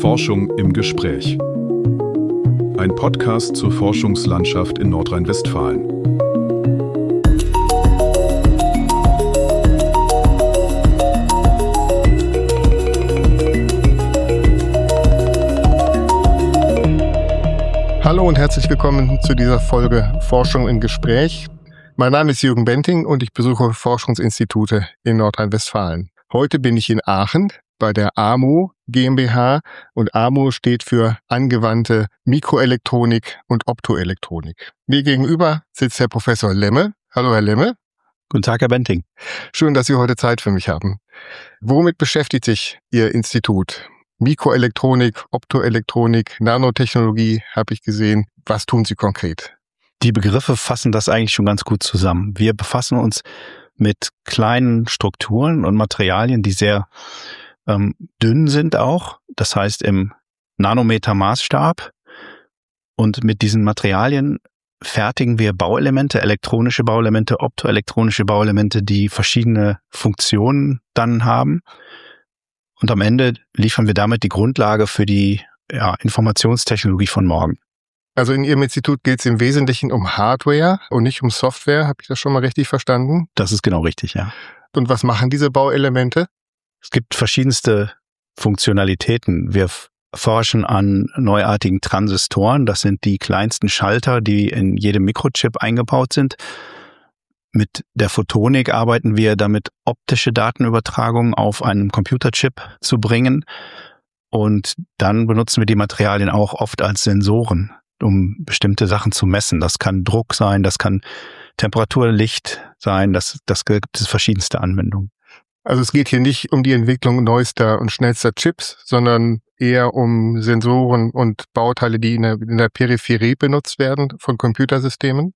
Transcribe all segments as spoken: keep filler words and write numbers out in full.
Forschung im Gespräch. Ein Podcast zur Forschungslandschaft in Nordrhein-Westfalen. Hallo und herzlich willkommen zu dieser Folge Forschung im Gespräch. Mein Name ist Jürgen Benting und ich besuche Forschungsinstitute in Nordrhein-Westfalen. Heute bin ich in Aachen bei der A M O GmbH und A M O steht für Angewandte Mikroelektronik und Optoelektronik. Mir gegenüber sitzt Herr Professor Lemme. Hallo Herr Lemme. Guten Tag, Herr Benting. Schön, dass Sie heute Zeit für mich haben. Womit beschäftigt sich Ihr Institut? Mikroelektronik, Optoelektronik, Nanotechnologie habe ich gesehen. Was tun Sie konkret? Die Begriffe fassen das eigentlich schon ganz gut zusammen. Wir befassen uns mit kleinen Strukturen und Materialien, die sehr ähm, dünn sind auch. Das heißt im Nanometer-Maßstab. Und mit diesen Materialien fertigen wir Bauelemente, elektronische Bauelemente, optoelektronische Bauelemente, die verschiedene Funktionen dann haben. Und am Ende liefern wir damit die Grundlage für die ja, Informationstechnologie von morgen. Also in Ihrem Institut geht es im Wesentlichen um Hardware und nicht um Software. Habe ich das schon mal richtig verstanden? Das ist genau richtig, ja. Und was machen diese Bauelemente? Es gibt verschiedenste Funktionalitäten. Wir forschen an neuartigen Transistoren. Das sind die kleinsten Schalter, die in jedem Mikrochip eingebaut sind. Mit der Photonik arbeiten wir damit, optische Datenübertragung auf einen Computerchip zu bringen. Und dann benutzen wir die Materialien auch oft als Sensoren, um bestimmte Sachen zu messen. Das kann Druck sein, das kann Temperatur, Licht sein, das, das gibt es verschiedenste Anwendungen. Also es geht hier nicht um die Entwicklung neuester und schnellster Chips, sondern eher um Sensoren und Bauteile, die in der, in der Peripherie benutzt werden von Computersystemen?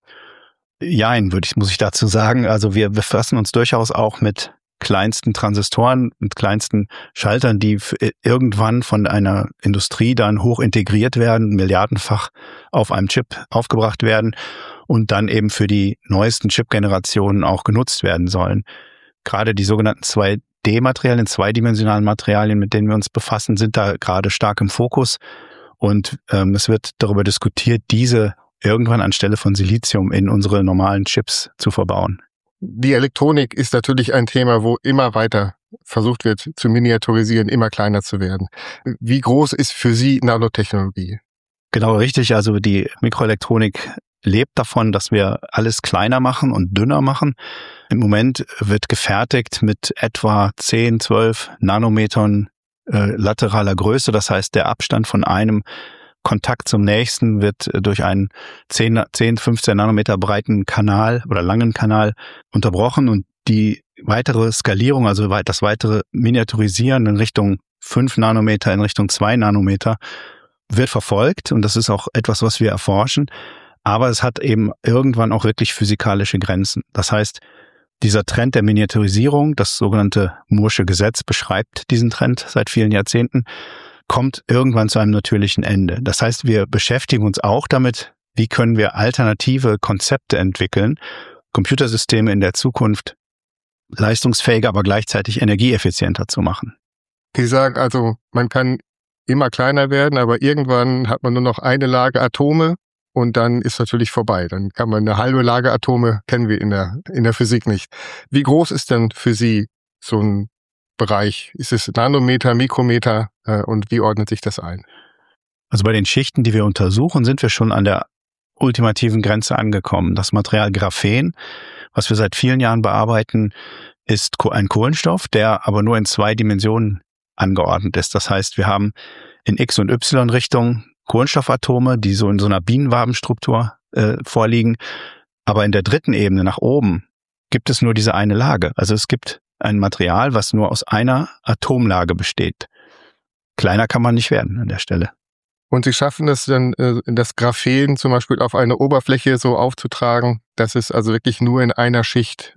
Jein, würde ich, muss ich dazu sagen. Also wir befassen uns durchaus auch mit kleinsten Transistoren, mit kleinsten Schaltern, die irgendwann von einer Industrie dann hoch integriert werden, milliardenfach auf einem Chip aufgebracht werden und dann eben für die neuesten Chip-Generationen auch genutzt werden sollen. Gerade die sogenannten zwei D-Materialien, zweidimensionalen Materialien, mit denen wir uns befassen, sind da gerade stark im Fokus. Und ähm, es wird darüber diskutiert, diese irgendwann anstelle von Silizium in unsere normalen Chips zu verbauen. Die Elektronik ist natürlich ein Thema, wo immer weiter versucht wird zu miniaturisieren, immer kleiner zu werden. Wie groß ist für Sie Nanotechnologie? Genau, richtig. Also die Mikroelektronik lebt davon, dass wir alles kleiner machen und dünner machen. Im Moment wird gefertigt mit etwa zehn, zwölf Nanometern äh, lateraler Größe. Das heißt, der Abstand von einem Kontakt zum nächsten wird durch einen zehn, fünfzehn Nanometer breiten Kanal oder langen Kanal unterbrochen und die weitere Skalierung, also das weitere Miniaturisieren in Richtung fünf Nanometer, in Richtung zwei Nanometer wird verfolgt und das ist auch etwas, was wir erforschen, aber es hat eben irgendwann auch wirklich physikalische Grenzen. Das heißt, dieser Trend der Miniaturisierung, das sogenannte Moore'sche Gesetz beschreibt diesen Trend seit vielen Jahrzehnten, kommt irgendwann zu einem natürlichen Ende. Das heißt, wir beschäftigen uns auch damit, wie können wir alternative Konzepte entwickeln, Computersysteme in der Zukunft leistungsfähiger, aber gleichzeitig energieeffizienter zu machen. Sie sagen also, man kann immer kleiner werden, aber irgendwann hat man nur noch eine Lage Atome und dann ist natürlich vorbei. Dann kann man eine halbe Lage Atome, kennen wir in der, in der Physik nicht. Wie groß ist denn für Sie so ein Bereich? Ist es Nanometer, Mikrometer äh, und wie ordnet sich das ein? Also bei den Schichten, die wir untersuchen, sind wir schon an der ultimativen Grenze angekommen. Das Material Graphen, was wir seit vielen Jahren bearbeiten, ist ein Kohlenstoff, der aber nur in zwei Dimensionen angeordnet ist. Das heißt, wir haben in X- und Y-Richtung Kohlenstoffatome, die so in so einer Bienenwabenstruktur äh, vorliegen. Aber in der dritten Ebene nach oben gibt es nur diese eine Lage. Also es gibt ein Material, was nur aus einer Atomlage besteht. Kleiner kann man nicht werden an der Stelle. Und Sie schaffen es dann, das Graphen zum Beispiel auf eine Oberfläche so aufzutragen, dass es also wirklich nur in einer Schicht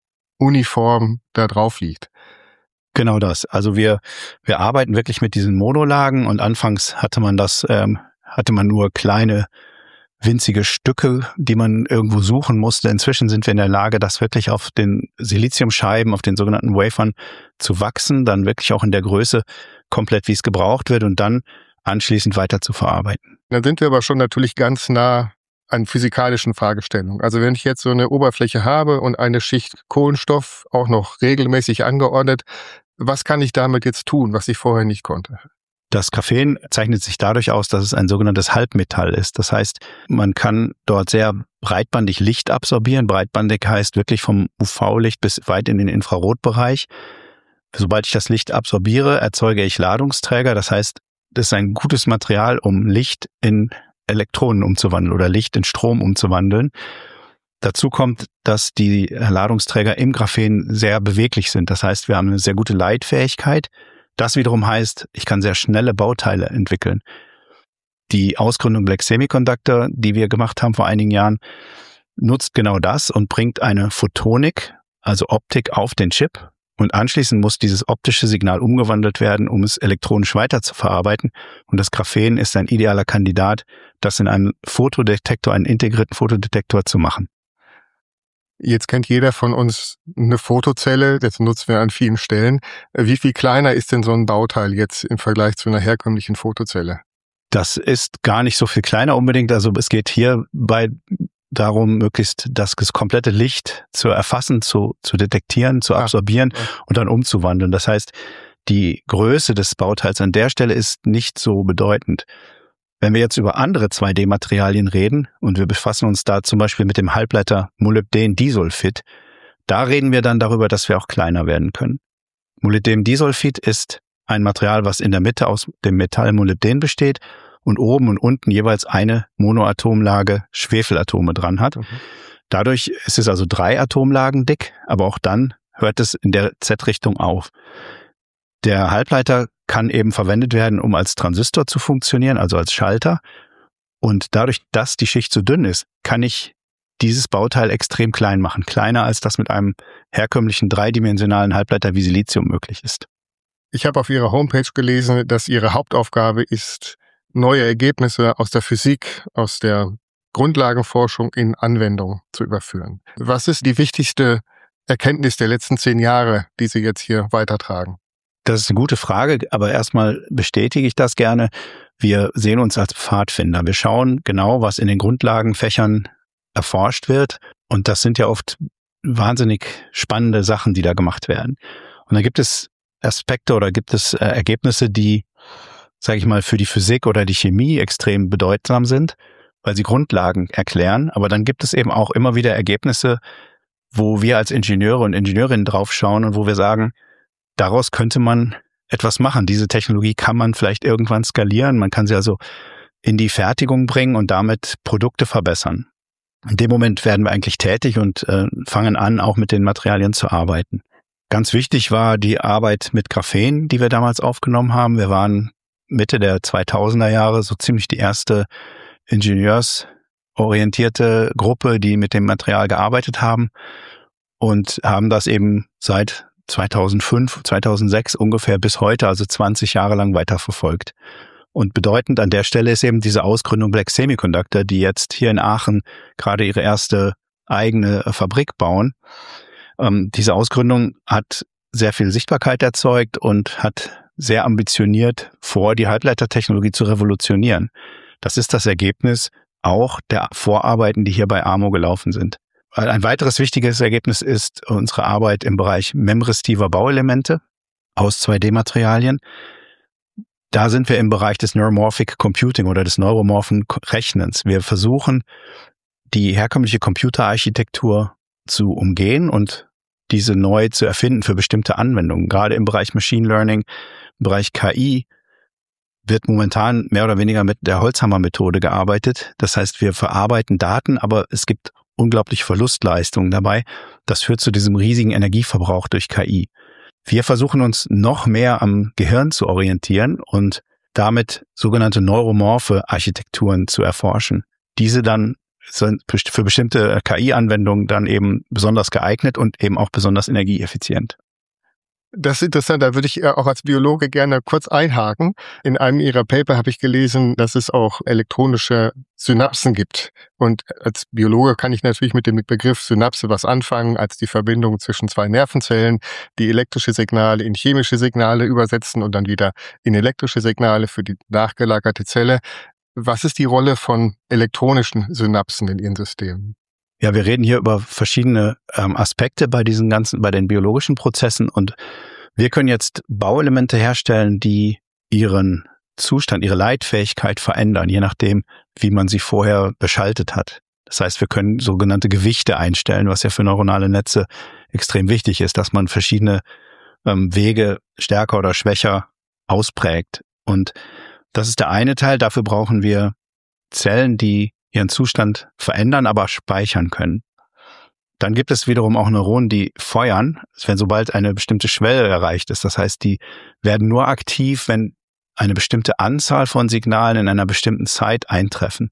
uniform da drauf liegt. Genau das. Also wir wir arbeiten wirklich mit diesen Monolagen und anfangs hatte man das, ähm, hatte man nur kleine winzige Stücke, die man irgendwo suchen musste. Inzwischen sind wir in der Lage, das wirklich auf den Siliziumscheiben, auf den sogenannten Wafern zu wachsen, dann wirklich auch in der Größe, komplett, wie es gebraucht wird und dann anschließend weiter zu verarbeiten. Dann sind wir aber schon natürlich ganz nah an physikalischen Fragestellungen. Also wenn ich jetzt so eine Oberfläche habe und eine Schicht Kohlenstoff auch noch regelmäßig angeordnet, was kann ich damit jetzt tun, was ich vorher nicht konnte? Das Graphen zeichnet sich dadurch aus, dass es ein sogenanntes Halbmetall ist. Das heißt, man kann dort sehr breitbandig Licht absorbieren. Breitbandig heißt wirklich vom U V-Licht bis weit in den Infrarotbereich. Sobald ich das Licht absorbiere, erzeuge ich Ladungsträger. Das heißt, das ist ein gutes Material, um Licht in Elektronen umzuwandeln oder Licht in Strom umzuwandeln. Dazu kommt, dass die Ladungsträger im Graphen sehr beweglich sind. Das heißt, wir haben eine sehr gute Leitfähigkeit. Das wiederum heißt, ich kann sehr schnelle Bauteile entwickeln. Die Ausgründung Black Semiconductor, die wir gemacht haben vor einigen Jahren, nutzt genau das und bringt eine Photonik, also Optik, auf den Chip. Und anschließend muss dieses optische Signal umgewandelt werden, um es elektronisch weiter zu verarbeiten. Und das Graphen ist ein idealer Kandidat, das in einem Fotodetektor, einen integrierten Fotodetektor zu machen. Jetzt kennt jeder von uns eine Fotozelle, das nutzen wir an vielen Stellen. Wie viel kleiner ist denn so ein Bauteil jetzt im Vergleich zu einer herkömmlichen Fotozelle? Das ist gar nicht so viel kleiner unbedingt. Also es geht hierbei darum, möglichst das komplette Licht zu erfassen, zu, zu detektieren, zu absorbieren ah, ja. und dann umzuwandeln. Das heißt, die Größe des Bauteils an der Stelle ist nicht so bedeutend. Wenn wir jetzt über andere zwei D Materialien reden und wir befassen uns da zum Beispiel mit dem Halbleiter Molybdän-Disulfid, da reden wir dann darüber, dass wir auch kleiner werden können. Molybdän-Disulfid ist ein Material, was in der Mitte aus dem Metall Molybdän besteht und oben und unten jeweils eine Monoatomlage Schwefelatome dran hat. Mhm. Dadurch ist es also drei Atomlagen dick, aber auch dann hört es in der Z-Richtung auf. Der Halbleiter kann eben verwendet werden, um als Transistor zu funktionieren, also als Schalter. Und dadurch, dass die Schicht so dünn ist, kann ich dieses Bauteil extrem klein machen. Kleiner, als das mit einem herkömmlichen dreidimensionalen Halbleiter wie Silizium möglich ist. Ich habe auf Ihrer Homepage gelesen, dass Ihre Hauptaufgabe ist, neue Ergebnisse aus der Physik, aus der Grundlagenforschung in Anwendung zu überführen. Was ist die wichtigste Erkenntnis der letzten zehn Jahre, die Sie jetzt hier weitertragen? Das ist eine gute Frage, aber erstmal bestätige ich das gerne. Wir sehen uns als Pfadfinder. Wir schauen genau, was in den Grundlagenfächern erforscht wird. Und das sind ja oft wahnsinnig spannende Sachen, die da gemacht werden. Und da gibt es Aspekte oder gibt es äh, Ergebnisse, die, sage ich mal, für die Physik oder die Chemie extrem bedeutsam sind, weil sie Grundlagen erklären. Aber dann gibt es eben auch immer wieder Ergebnisse, wo wir als Ingenieure und Ingenieurinnen draufschauen und wo wir sagen, daraus könnte man etwas machen. Diese Technologie kann man vielleicht irgendwann skalieren. Man kann sie also in die Fertigung bringen und damit Produkte verbessern. In dem Moment werden wir eigentlich tätig und äh, fangen an, auch mit den Materialien zu arbeiten. Ganz wichtig war die Arbeit mit Graphen, die wir damals aufgenommen haben. Wir waren Mitte der zweitausender Jahre so ziemlich die erste ingenieursorientierte Gruppe, die mit dem Material gearbeitet haben und haben das eben seit zweitausendfünf, zweitausendsechs ungefähr bis heute, also zwanzig Jahre lang weiterverfolgt. Und bedeutend an der Stelle ist eben diese Ausgründung Black Semiconductor, die jetzt hier in Aachen gerade ihre erste eigene Fabrik bauen. Ähm, diese Ausgründung hat sehr viel Sichtbarkeit erzeugt und hat sehr ambitioniert vor, die Halbleitertechnologie zu revolutionieren. Das ist das Ergebnis auch der Vorarbeiten, die hier bei A M O gelaufen sind. Ein weiteres wichtiges Ergebnis ist unsere Arbeit im Bereich memrestiver Bauelemente aus zwei D Materialien. Da sind wir im Bereich des Neuromorphic Computing oder des neuromorphen Rechnens. Wir versuchen, die herkömmliche Computerarchitektur zu umgehen und diese neu zu erfinden für bestimmte Anwendungen. Gerade im Bereich Machine Learning, im Bereich K I wird momentan mehr oder weniger mit der Holzhammer-Methode gearbeitet. Das heißt, wir verarbeiten Daten, aber es gibt unglaublich Verlustleistungen dabei. Das führt zu diesem riesigen Energieverbrauch durch K I. Wir versuchen uns noch mehr am Gehirn zu orientieren und damit sogenannte neuromorphe Architekturen zu erforschen. Diese dann sind für bestimmte K I-Anwendungen dann eben besonders geeignet und eben auch besonders energieeffizient. Das ist interessant, da würde ich auch als Biologe gerne kurz einhaken. In einem Ihrer Paper habe ich gelesen, dass es auch elektronische Synapsen gibt. Und als Biologe kann ich natürlich mit dem Begriff Synapse was anfangen, als die Verbindung zwischen zwei Nervenzellen, die elektrische Signale in chemische Signale übersetzen und dann wieder in elektrische Signale für die nachgelagerte Zelle. Was ist die Rolle von elektronischen Synapsen in Ihren Systemen? Ja, wir reden hier über verschiedene ähm, Aspekte bei diesen ganzen, bei den biologischen Prozessen, und wir können jetzt Bauelemente herstellen, die ihren Zustand, ihre Leitfähigkeit verändern, je nachdem, wie man sie vorher beschaltet hat. Das heißt, wir können sogenannte Gewichte einstellen, was ja für neuronale Netze extrem wichtig ist, dass man verschiedene ähm, Wege stärker oder schwächer ausprägt. Und das ist der eine Teil. Dafür brauchen wir Zellen, die ihren Zustand verändern, aber speichern können. Dann gibt es wiederum auch Neuronen, die feuern, wenn sobald eine bestimmte Schwelle erreicht ist. Das heißt, die werden nur aktiv, wenn eine bestimmte Anzahl von Signalen in einer bestimmten Zeit eintreffen.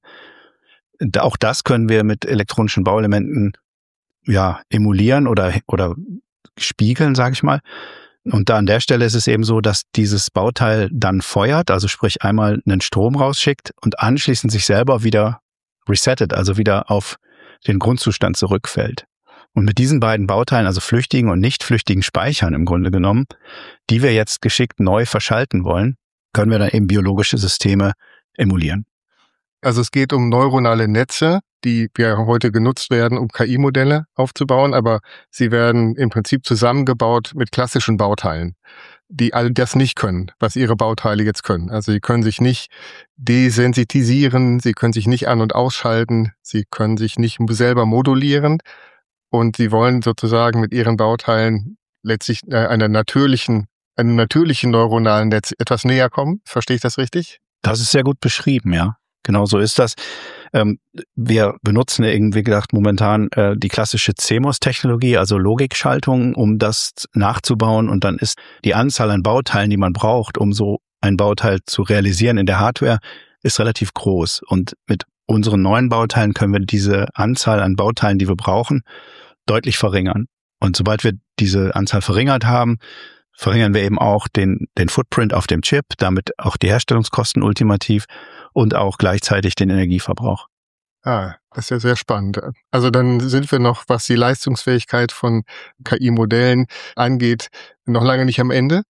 Auch das können wir mit elektronischen Bauelementen ja emulieren oder oder spiegeln, sage ich mal. Und da an der Stelle ist es eben so, dass dieses Bauteil dann feuert, also sprich einmal einen Strom rausschickt und anschließend sich selber wieder resettet, also wieder auf den Grundzustand zurückfällt. Und mit diesen beiden Bauteilen, also flüchtigen und nicht flüchtigen Speichern im Grunde genommen, die wir jetzt geschickt neu verschalten wollen, können wir dann eben biologische Systeme emulieren. Also es geht um neuronale Netze, die ja heute genutzt werden, um K I-Modelle aufzubauen, aber sie werden im Prinzip zusammengebaut mit klassischen Bauteilen, die all das nicht können, was ihre Bauteile jetzt können. Also sie können sich nicht desensitisieren, sie können sich nicht an- und ausschalten, sie können sich nicht selber modulieren und sie wollen sozusagen mit ihren Bauteilen letztlich einer natürlichen, einem natürlichen neuronalen Netz etwas näher kommen. Verstehe ich das richtig? Das ist sehr gut beschrieben, ja. Genau so ist das. Ähm, wir benutzen irgendwie gedacht momentan äh, die klassische C M O S-Technologie, also Logikschaltung, um das nachzubauen. Und dann ist die Anzahl an Bauteilen, die man braucht, um so ein Bauteil zu realisieren in der Hardware, ist relativ groß. Und mit unseren neuen Bauteilen können wir diese Anzahl an Bauteilen, die wir brauchen, deutlich verringern. Und sobald wir diese Anzahl verringert haben, verringern wir eben auch den, den Footprint auf dem Chip, damit auch die Herstellungskosten ultimativ und auch gleichzeitig den Energieverbrauch. Ah, das ist ja sehr spannend. Also dann sind wir noch, was die Leistungsfähigkeit von K I-Modellen angeht, noch lange nicht am Ende.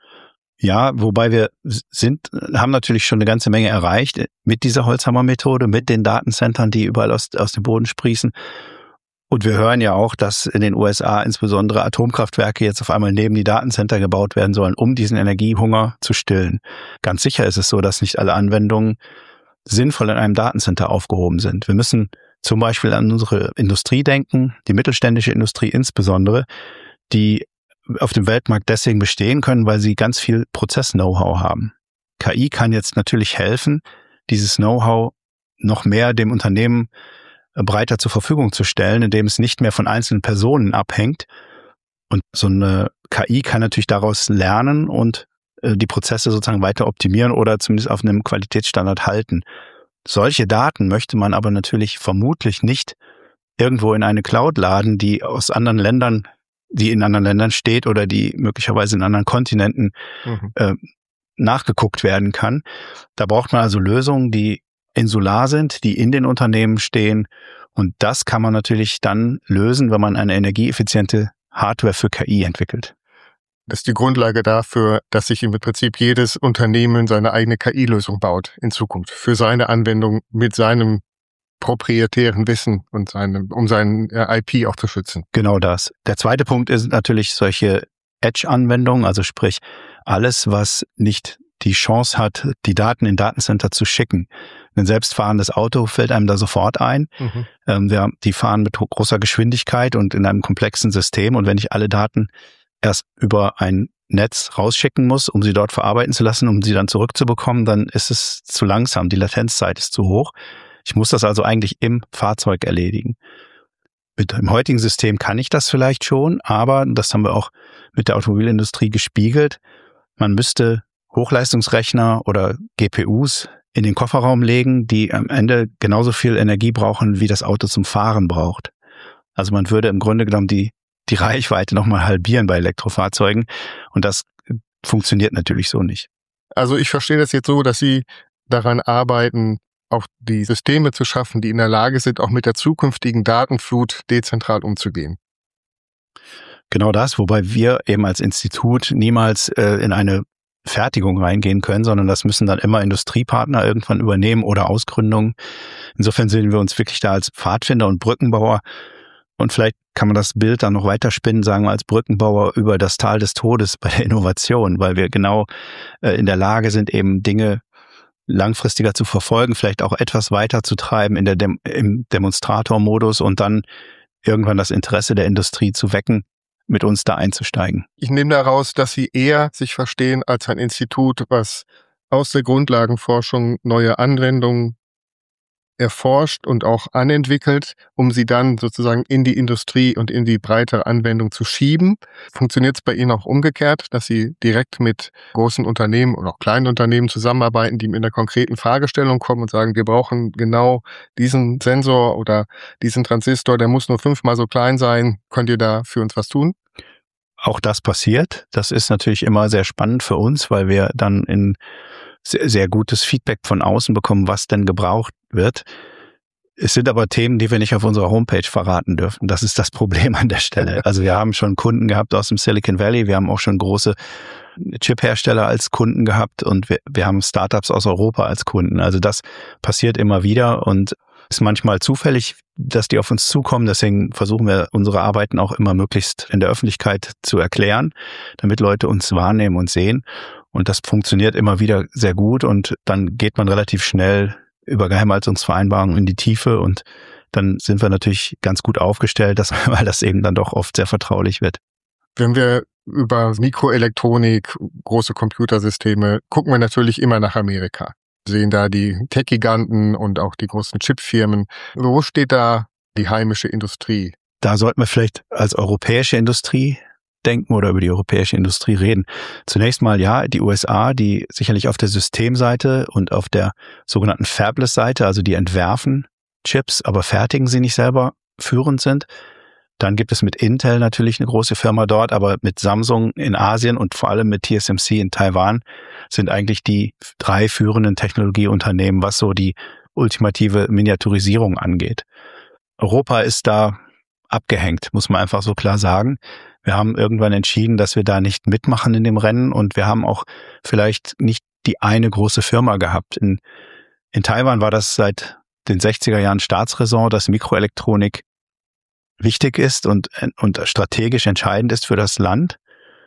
Ja, wobei wir sind, haben natürlich schon eine ganze Menge erreicht mit dieser Holzhammer-Methode, mit den Datencentern, die überall aus, aus dem Boden sprießen. Und wir hören ja auch, dass in den U S A insbesondere Atomkraftwerke jetzt auf einmal neben die Datencenter gebaut werden sollen, um diesen Energiehunger zu stillen. Ganz sicher ist es so, dass nicht alle Anwendungen sinnvoll in einem Datencenter aufgehoben sind. Wir müssen zum Beispiel an unsere Industrie denken, die mittelständische Industrie insbesondere, die auf dem Weltmarkt deswegen bestehen können, weil sie ganz viel Prozess-Know-how haben. K I kann jetzt natürlich helfen, dieses Know-how noch mehr dem Unternehmen breiter zur Verfügung zu stellen, indem es nicht mehr von einzelnen Personen abhängt. Und so eine K I kann natürlich daraus lernen und äh, die Prozesse sozusagen weiter optimieren oder zumindest auf einem Qualitätsstandard halten. Solche Daten möchte man aber natürlich vermutlich nicht irgendwo in eine Cloud laden, die aus anderen Ländern, die in anderen Ländern steht oder die möglicherweise in anderen Kontinenten mhm. äh, nachgeguckt werden kann. Da braucht man also Lösungen, die insular sind, die in den Unternehmen stehen. Und das kann man natürlich dann lösen, wenn man eine energieeffiziente Hardware für K I entwickelt. Das ist die Grundlage dafür, dass sich im Prinzip jedes Unternehmen seine eigene K I-Lösung baut in Zukunft für seine Anwendung mit seinem proprietären Wissen und seinem, um seinen I P auch zu schützen. Genau das. Der zweite Punkt ist natürlich solche Edge-Anwendungen, also sprich alles, was nicht die Chance hat, die Daten in Datencenter zu schicken. Ein selbstfahrendes Auto fällt einem da sofort ein. Mhm. Ähm, wir, die fahren mit großer Geschwindigkeit und in einem komplexen System. Und wenn ich alle Daten erst über ein Netz rausschicken muss, um sie dort verarbeiten zu lassen, um sie dann zurückzubekommen, dann ist es zu langsam. Die Latenzzeit ist zu hoch. Ich muss das also eigentlich im Fahrzeug erledigen. Mit dem heutigen System kann ich das vielleicht schon, aber das haben wir auch mit der Automobilindustrie gespiegelt. Man müsste Hochleistungsrechner oder G P Us in den Kofferraum legen, die am Ende genauso viel Energie brauchen, wie das Auto zum Fahren braucht. Also man würde im Grunde genommen die die Reichweite nochmal halbieren bei Elektrofahrzeugen. Und das funktioniert natürlich so nicht. Also ich verstehe das jetzt so, dass Sie daran arbeiten, auch die Systeme zu schaffen, die in der Lage sind, auch mit der zukünftigen Datenflut dezentral umzugehen. Genau das, wobei wir eben als Institut niemals äh, in eine Fertigung reingehen können, sondern das müssen dann immer Industriepartner irgendwann übernehmen oder Ausgründungen. Insofern sehen wir uns wirklich da als Pfadfinder und Brückenbauer. Und vielleicht kann man das Bild dann noch weiterspinnen, sagen wir als Brückenbauer über das Tal des Todes bei der Innovation, weil wir genau äh, in der Lage sind, eben Dinge langfristiger zu verfolgen, vielleicht auch etwas weiter zu treiben in der Dem- im Demonstratormodus und dann irgendwann das Interesse der Industrie zu wecken, mit uns da einzusteigen. Ich nehme daraus, dass Sie eher sich verstehen als ein Institut, was aus der Grundlagenforschung neue Anwendungen erforscht und auch anentwickelt, um sie dann sozusagen in die Industrie und in die breitere Anwendung zu schieben. Funktioniert es bei Ihnen auch umgekehrt, dass Sie direkt mit großen Unternehmen oder auch kleinen Unternehmen zusammenarbeiten, die mit einer konkreten Fragestellung kommen und sagen, wir brauchen genau diesen Sensor oder diesen Transistor, der muss nur fünfmal so klein sein. Könnt ihr da für uns was tun? Auch das passiert. Das ist natürlich immer sehr spannend für uns, weil wir dann in sehr, sehr gutes Feedback von außen bekommen, was denn gebraucht wird. Es sind aber Themen, die wir nicht auf unserer Homepage verraten dürfen. Das ist das Problem an der Stelle. Also wir haben schon Kunden gehabt aus dem Silicon Valley, wir haben auch schon große Chip-Hersteller als Kunden gehabt und wir, wir haben Startups aus Europa als Kunden. Also das passiert immer wieder und ist manchmal zufällig, dass die auf uns zukommen. Deswegen versuchen wir, unsere Arbeiten auch immer möglichst in der Öffentlichkeit zu erklären, damit Leute uns wahrnehmen und sehen. Und das funktioniert immer wieder sehr gut und dann geht man relativ schnell über Geheimhaltungsvereinbarungen in die Tiefe und dann sind wir natürlich ganz gut aufgestellt, dass, weil das eben dann doch oft sehr vertraulich wird. Wenn wir über Mikroelektronik, große Computersysteme, gucken wir natürlich immer nach Amerika. Wir sehen da die Tech-Giganten und auch die großen Chipfirmen. Wo steht da die heimische Industrie? Da sollten wir vielleicht als europäische Industrie denken oder über die europäische Industrie reden. Zunächst mal ja, die U S A, die sicherlich auf der Systemseite und auf der sogenannten Fabless-Seite, also die entwerfen Chips, aber fertigen sie nicht selber, führend sind. Dann gibt es mit Intel natürlich eine große Firma dort, aber mit Samsung in Asien und vor allem mit T S M C in Taiwan sind eigentlich die drei führenden Technologieunternehmen, was so die ultimative Miniaturisierung angeht. Europa ist da abgehängt, muss man einfach so klar sagen. Wir haben irgendwann entschieden, dass wir da nicht mitmachen in dem Rennen und wir haben auch vielleicht nicht die eine große Firma gehabt. In, in Taiwan war das seit den sechziger Jahren Staatsräson, dass Mikroelektronik wichtig ist und, und strategisch entscheidend ist für das Land.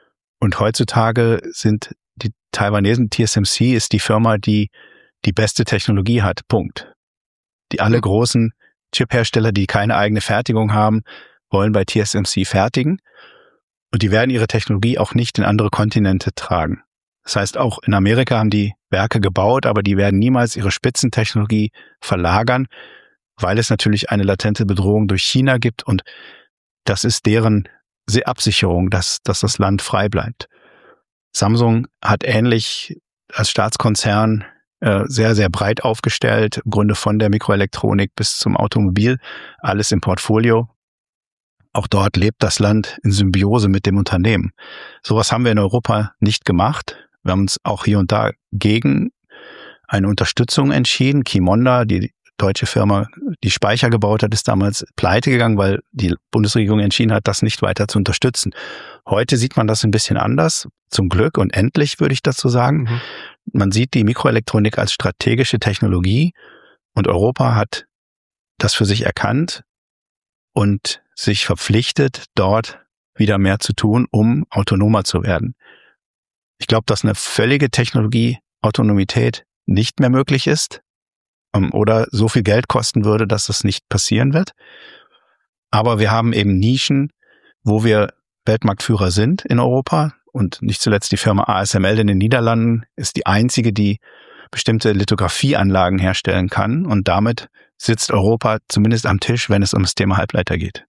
Und heutzutage sind die Taiwanesen, T S M C ist die Firma, die die beste Technologie hat. Punkt. Die alle großen Chip-Hersteller, die keine eigene Fertigung haben, wollen bei T S M C fertigen. Und die werden ihre Technologie auch nicht in andere Kontinente tragen. Das heißt, auch in Amerika haben die Werke gebaut, aber die werden niemals ihre Spitzentechnologie verlagern, weil es natürlich eine latente Bedrohung durch China gibt und das ist deren Absicherung, dass, dass das Land frei bleibt. Samsung hat ähnlich als Staatskonzern äh, sehr, sehr breit aufgestellt, im Grunde von der Mikroelektronik bis zum Automobil, alles im Portfolio. Auch dort lebt das Land in Symbiose mit dem Unternehmen. Sowas haben wir in Europa nicht gemacht. Wir haben uns auch hier und da gegen eine Unterstützung entschieden. Qimonda, die deutsche Firma, die Speicher gebaut hat, ist damals pleite gegangen, weil die Bundesregierung entschieden hat, das nicht weiter zu unterstützen. Heute sieht man das ein bisschen anders, zum Glück und endlich, würde ich dazu sagen. Mhm. Man sieht die Mikroelektronik als strategische Technologie und Europa hat das für sich erkannt und sich verpflichtet, dort wieder mehr zu tun, um autonomer zu werden. Ich glaube, dass eine völlige Technologie-Autonomität nicht mehr möglich ist um, oder so viel Geld kosten würde, dass das nicht passieren wird. Aber wir haben eben Nischen, wo wir Weltmarktführer sind in Europa und nicht zuletzt die Firma A S M L in den Niederlanden ist die einzige, die bestimmte Lithografieanlagen herstellen kann und damit sitzt Europa zumindest am Tisch, wenn es um das Thema Halbleiter geht.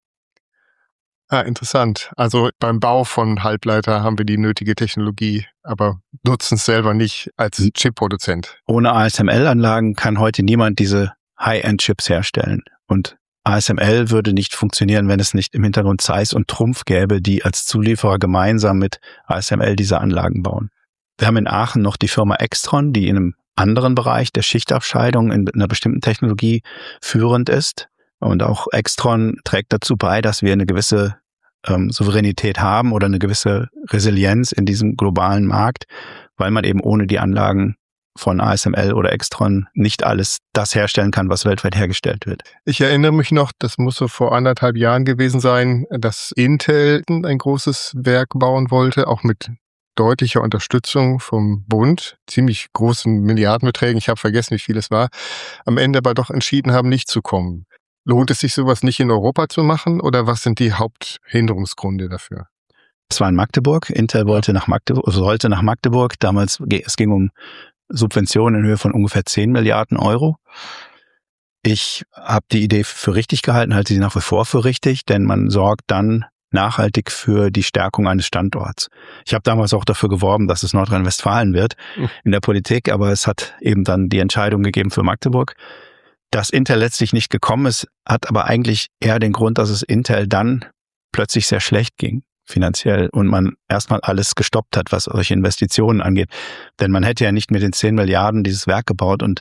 Ah, interessant. Also beim Bau von Halbleiter haben wir die nötige Technologie, aber nutzen es selber nicht als Chip-Produzent. Ohne A S M L-Anlagen kann heute niemand diese High-End-Chips herstellen. Und A S M L würde nicht funktionieren, wenn es nicht im Hintergrund Zeiss und Trumpf gäbe, die als Zulieferer gemeinsam mit A S M L diese Anlagen bauen. Wir haben in Aachen noch die Firma Extron, die in einem anderen Bereich der Schichtabscheidung in einer bestimmten Technologie führend ist. Und auch Extron trägt dazu bei, dass wir eine gewisse ähm, Souveränität haben oder eine gewisse Resilienz in diesem globalen Markt, weil man eben ohne die Anlagen von A S M L oder Extron nicht alles das herstellen kann, was weltweit hergestellt wird. Ich erinnere mich noch, das muss so vor anderthalb Jahren gewesen sein, dass Intel ein großes Werk bauen wollte, auch mit deutlicher Unterstützung vom Bund, ziemlich großen Milliardenbeträgen, ich habe vergessen, wie viel es war, am Ende aber doch entschieden haben, nicht zu kommen. Lohnt es sich, sowas nicht in Europa zu machen oder was sind die Haupthinderungsgründe dafür? Es war in Magdeburg, Intel wollte nach Magdeburg, sollte nach Magdeburg, damals, es ging um Subventionen in Höhe von ungefähr zehn Milliarden Euro. Ich habe die Idee für richtig gehalten, halte sie nach wie vor für richtig, denn man sorgt dann nachhaltig für die Stärkung eines Standorts. Ich habe damals auch dafür geworben, dass es Nordrhein-Westfalen wird in der Politik, aber es hat eben dann die Entscheidung gegeben für Magdeburg. Dass Intel letztlich nicht gekommen ist, hat aber eigentlich eher den Grund, dass es Intel dann plötzlich sehr schlecht ging, finanziell, und man erstmal alles gestoppt hat, was solche Investitionen angeht. Denn man hätte ja nicht mit den zehn Milliarden dieses Werk gebaut und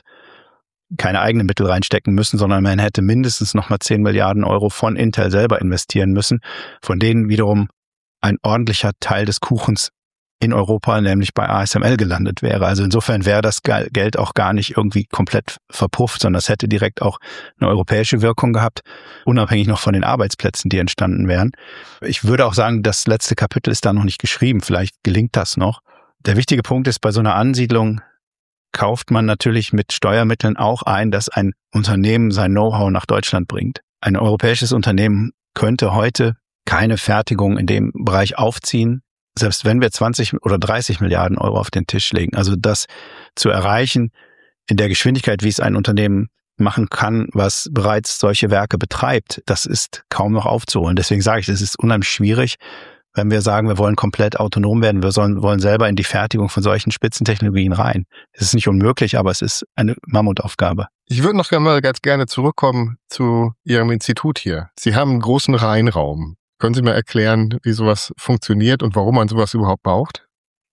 keine eigenen Mittel reinstecken müssen, sondern man hätte mindestens nochmal zehn Milliarden Euro von Intel selber investieren müssen, von denen wiederum ein ordentlicher Teil des Kuchens in Europa, nämlich bei A S M L gelandet wäre. Also insofern wäre das Geld auch gar nicht irgendwie komplett verpufft, sondern es hätte direkt auch eine europäische Wirkung gehabt, unabhängig noch von den Arbeitsplätzen, die entstanden wären. Ich würde auch sagen, das letzte Kapitel ist da noch nicht geschrieben. Vielleicht gelingt das noch. Der wichtige Punkt ist, bei so einer Ansiedlung kauft man natürlich mit Steuermitteln auch ein, dass ein Unternehmen sein Know-how nach Deutschland bringt. Ein europäisches Unternehmen könnte heute keine Fertigung in dem Bereich aufziehen, selbst wenn wir zwanzig oder dreißig Milliarden Euro auf den Tisch legen. Also das zu erreichen in der Geschwindigkeit, wie es ein Unternehmen machen kann, was bereits solche Werke betreibt, das ist kaum noch aufzuholen. Deswegen sage ich, es ist unheimlich schwierig, wenn wir sagen, wir wollen komplett autonom werden, wir sollen, wollen selber in die Fertigung von solchen Spitzentechnologien rein. Es ist nicht unmöglich, aber es ist eine Mammutaufgabe. Ich würde noch einmal ganz gerne zurückkommen zu Ihrem Institut hier. Sie haben einen großen Reinraum. Können Sie mir erklären, wie sowas funktioniert und warum man sowas überhaupt braucht?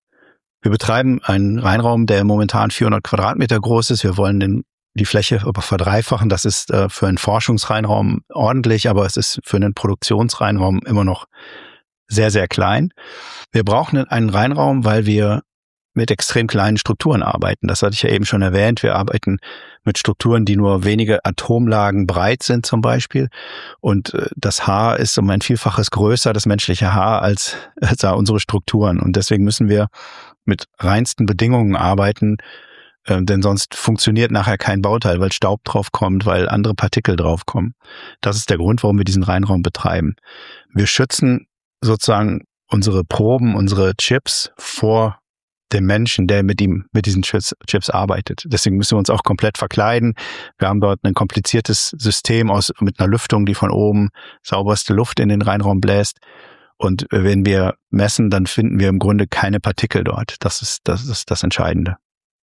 Wir betreiben einen Reinraum, der momentan vierhundert Quadratmeter groß ist. Wir wollen den, die Fläche aber verdreifachen. Das ist äh, für einen Forschungsreinraum ordentlich, aber es ist für einen Produktionsreinraum immer noch sehr, sehr klein. Wir brauchen einen Reinraum, weil wir mit extrem kleinen Strukturen arbeiten. Das hatte ich ja eben schon erwähnt. Wir arbeiten mit Strukturen, die nur wenige Atomlagen breit sind zum Beispiel. Und das Haar ist um ein Vielfaches größer, das menschliche Haar, als, als unsere Strukturen. Und deswegen müssen wir mit reinsten Bedingungen arbeiten, äh, denn sonst funktioniert nachher kein Bauteil, weil Staub draufkommt, weil andere Partikel draufkommen. Das ist der Grund, warum wir diesen Reinraum betreiben. Wir schützen sozusagen unsere Proben, unsere Chips vor dem Menschen, der mit ihm, mit diesen Chips, Chips arbeitet. Deswegen müssen wir uns auch komplett verkleiden. Wir haben dort ein kompliziertes System aus, mit einer Lüftung, die von oben sauberste Luft in den Reinraum bläst. Und wenn wir messen, dann finden wir im Grunde keine Partikel dort. Das ist, das ist das Entscheidende.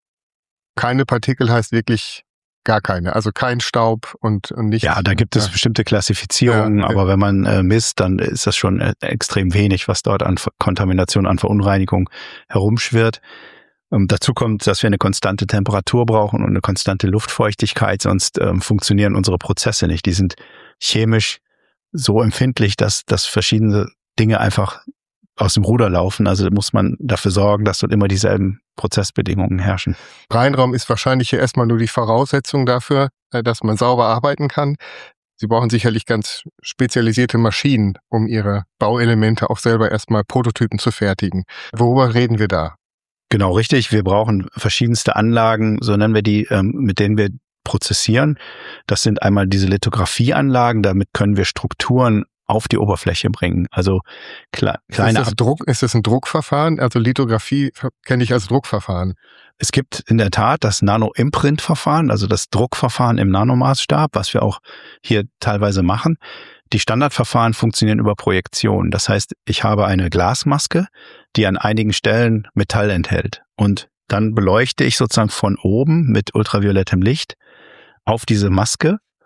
Keine Partikel heißt wirklich gar keine, also kein Staub und, und nichts. Ja, da gibt es ja bestimmte Klassifizierungen, ja, okay. Aber wenn man äh, misst, dann ist das schon äh, extrem wenig, was dort an Kontamination, an Verunreinigung herumschwirrt. Ähm, dazu kommt, dass wir eine konstante Temperatur brauchen und eine konstante Luftfeuchtigkeit, sonst ähm, funktionieren unsere Prozesse nicht. Die sind chemisch so empfindlich, dass, dass verschiedene Dinge einfach aus dem Ruder laufen. Also muss man dafür sorgen, dass dort immer dieselben Prozessbedingungen herrschen. Reinraum ist wahrscheinlich hier erstmal nur die Voraussetzung dafür, dass man sauber arbeiten kann. Sie brauchen sicherlich ganz spezialisierte Maschinen, um Ihre Bauelemente auch selber erstmal Prototypen zu fertigen. Worüber reden wir da? Genau, richtig. Wir brauchen verschiedenste Anlagen, so nennen wir die, mit denen wir prozessieren. Das sind einmal diese Lithografieanlagen, damit können wir Strukturen auf die Oberfläche bringen. Also kle- kleine ist das, Druck, ist das ein Druckverfahren? Also Lithografie kenne ich als Druckverfahren. Es gibt in der Tat das Nano-Imprint-Verfahren, also das Druckverfahren im Nanomaßstab, was wir auch hier teilweise machen. Die Standardverfahren funktionieren über Projektion. Das heißt, ich habe eine Glasmaske, die an einigen Stellen Metall enthält. Und dann beleuchte ich sozusagen von oben mit ultraviolettem Licht auf diese Maske.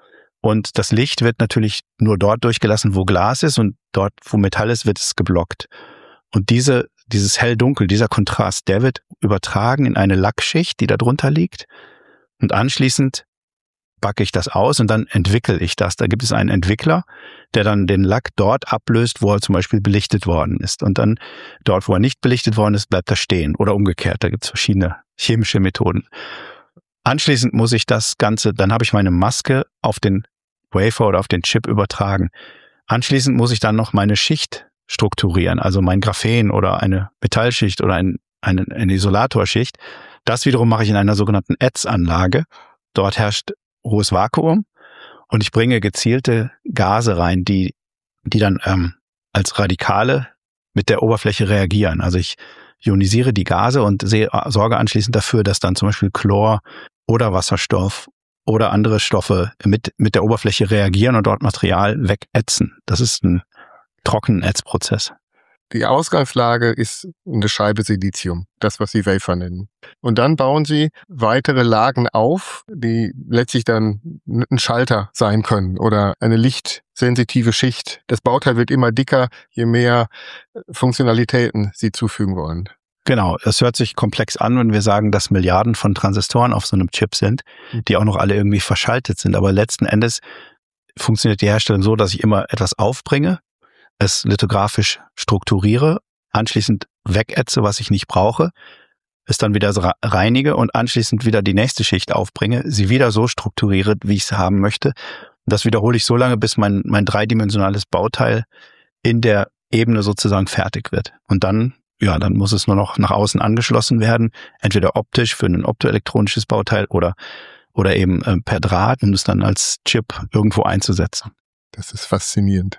Und das Licht wird natürlich nur dort durchgelassen, wo Glas ist, und dort, wo Metall ist, wird es geblockt. Und diese, dieses Hell-Dunkel, dieser Kontrast, der wird übertragen in eine Lackschicht, die da drunter liegt. Und anschließend backe ich das aus und dann entwickle ich das. Da gibt es einen Entwickler, der dann den Lack dort ablöst, wo er zum Beispiel belichtet worden ist. Und dann dort, wo er nicht belichtet worden ist, bleibt er stehen. Oder umgekehrt, da gibt es verschiedene chemische Methoden. Anschließend muss ich das Ganze, dann habe ich meine Maske auf den Wafer oder auf den Chip übertragen. Anschließend muss ich dann noch meine Schicht strukturieren, also mein Graphen oder eine Metallschicht oder ein, eine, eine Isolatorschicht. Das wiederum mache ich in einer sogenannten E T S-Anlage. Dort herrscht hohes Vakuum und ich bringe gezielte Gase rein, die, die dann ähm, als Radikale mit der Oberfläche reagieren. Also ich ionisiere die Gase und sehe, sorge anschließend dafür, dass dann zum Beispiel Chlor oder Wasserstoff oder andere Stoffe mit, mit der Oberfläche reagieren und dort Material wegätzen. Das ist ein Trocken-Ätzprozess. Die Ausgangslage ist eine Scheibe Silizium, das, was Sie Wafer nennen. Und dann bauen Sie weitere Lagen auf, die letztlich dann ein Schalter sein können oder eine lichtsensitive Schicht. Das Bauteil wird immer dicker, je mehr Funktionalitäten Sie zufügen wollen. Genau, es hört sich komplex an, wenn wir sagen, dass Milliarden von Transistoren auf so einem Chip sind, die auch noch alle irgendwie verschaltet sind. Aber letzten Endes funktioniert die Herstellung so, dass ich immer etwas aufbringe, es lithografisch strukturiere, anschließend wegätze, was ich nicht brauche, es dann wieder reinige und anschließend wieder die nächste Schicht aufbringe, sie wieder so strukturiere, wie ich es haben möchte. Das wiederhole ich so lange, bis mein, mein dreidimensionales Bauteil in der Ebene sozusagen fertig wird. Und dann Ja, dann muss es nur noch nach außen angeschlossen werden, entweder optisch für ein optoelektronisches Bauteil oder oder eben äh, per Draht, um es dann als Chip irgendwo einzusetzen. Das ist faszinierend.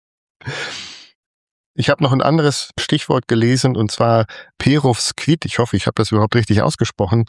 Ich habe noch ein anderes Stichwort gelesen, und zwar Perovskit. Ich hoffe, ich habe das überhaupt richtig ausgesprochen.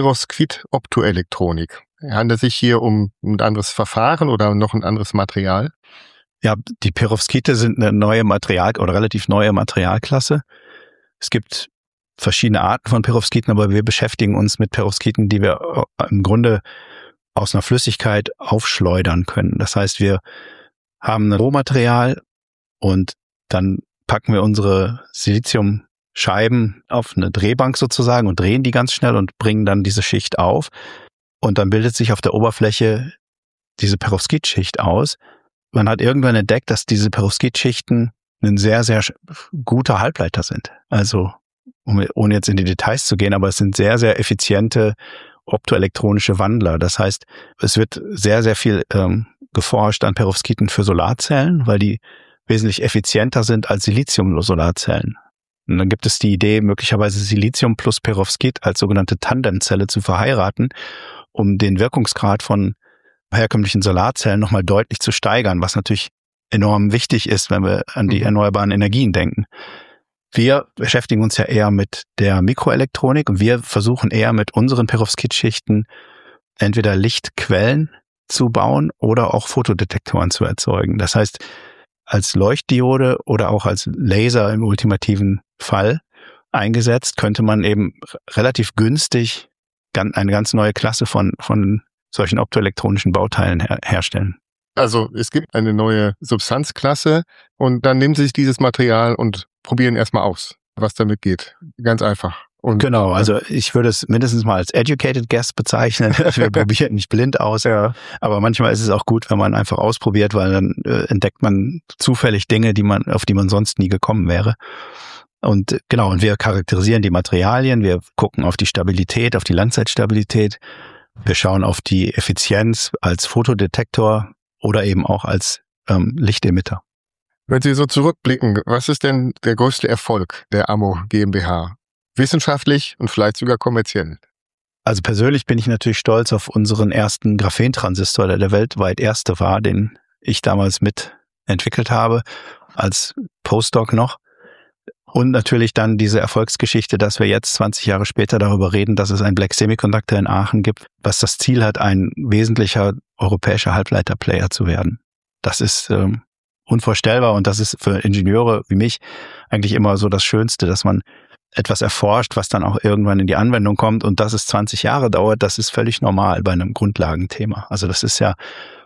Perovskit-Optoelektronik. Handelt es sich hier um ein anderes Verfahren oder noch ein anderes Material? Ja, die Perovskite sind eine neue Material- oder relativ neue Materialklasse. Es gibt verschiedene Arten von Perovskiten, aber wir beschäftigen uns mit Perovskiten, die wir im Grunde aus einer Flüssigkeit aufschleudern können. Das heißt, wir haben ein Rohmaterial und dann packen wir unsere Siliziumscheiben auf eine Drehbank sozusagen und drehen die ganz schnell und bringen dann diese Schicht auf. Und dann bildet sich auf der Oberfläche diese Perovskitschicht aus. Man hat irgendwann entdeckt, dass diese Perovskitschichten ein sehr, sehr guter Halbleiter sind. Also, um, ohne jetzt in die Details zu gehen, aber es sind sehr, sehr effiziente optoelektronische Wandler. Das heißt, es wird sehr, sehr viel ähm, geforscht an Perovskiten für Solarzellen, weil die wesentlich effizienter sind als Silizium-Solarzellen. Und dann gibt es die Idee, möglicherweise Silizium plus Perovskit als sogenannte Tandemzelle zu verheiraten, um den Wirkungsgrad von herkömmlichen Solarzellen nochmal deutlich zu steigern, was natürlich enorm wichtig ist, wenn wir an die erneuerbaren Energien denken. Wir beschäftigen uns ja eher mit der Mikroelektronik und wir versuchen eher mit unseren Perovskitschichten entweder Lichtquellen zu bauen oder auch Fotodetektoren zu erzeugen. Das heißt, als Leuchtdiode oder auch als Laser im ultimativen Fall eingesetzt, könnte man eben relativ günstig eine ganz neue Klasse von, von solchen optoelektronischen Bauteilen her- herstellen. Also es gibt eine neue Substanzklasse und dann nehmen Sie sich dieses Material und probieren erstmal aus, was damit geht. Ganz einfach. Und genau, also ich würde es mindestens mal als educated guess bezeichnen. Wir probieren nicht blind aus, ja. Aber manchmal ist es auch gut, wenn man einfach ausprobiert, weil dann äh, entdeckt man zufällig Dinge, die man, auf die man sonst nie gekommen wäre. Und genau, und wir charakterisieren die Materialien, wir gucken auf die Stabilität, auf die Langzeitstabilität, wir schauen auf die Effizienz als Fotodetektor oder eben auch als ähm, Lichtemitter. Wenn Sie so zurückblicken, was ist denn der größte Erfolg der AMO GmbH? Wissenschaftlich und vielleicht sogar kommerziell? Also persönlich bin ich natürlich stolz auf unseren ersten Graphentransistor, der der weltweit erste war, den ich damals mit entwickelt habe, als Postdoc noch. Und natürlich dann diese Erfolgsgeschichte, dass wir jetzt zwanzig Jahre später darüber reden, dass es ein Black Semiconductor in Aachen gibt, was das Ziel hat, ein wesentlicher europäischer Halbleiterplayer zu werden. Das ist ähm, unvorstellbar und das ist für Ingenieure wie mich eigentlich immer so das Schönste, dass man etwas erforscht, was dann auch irgendwann in die Anwendung kommt und dass es zwanzig Jahre dauert, das ist völlig normal bei einem Grundlagenthema. Also das ist ja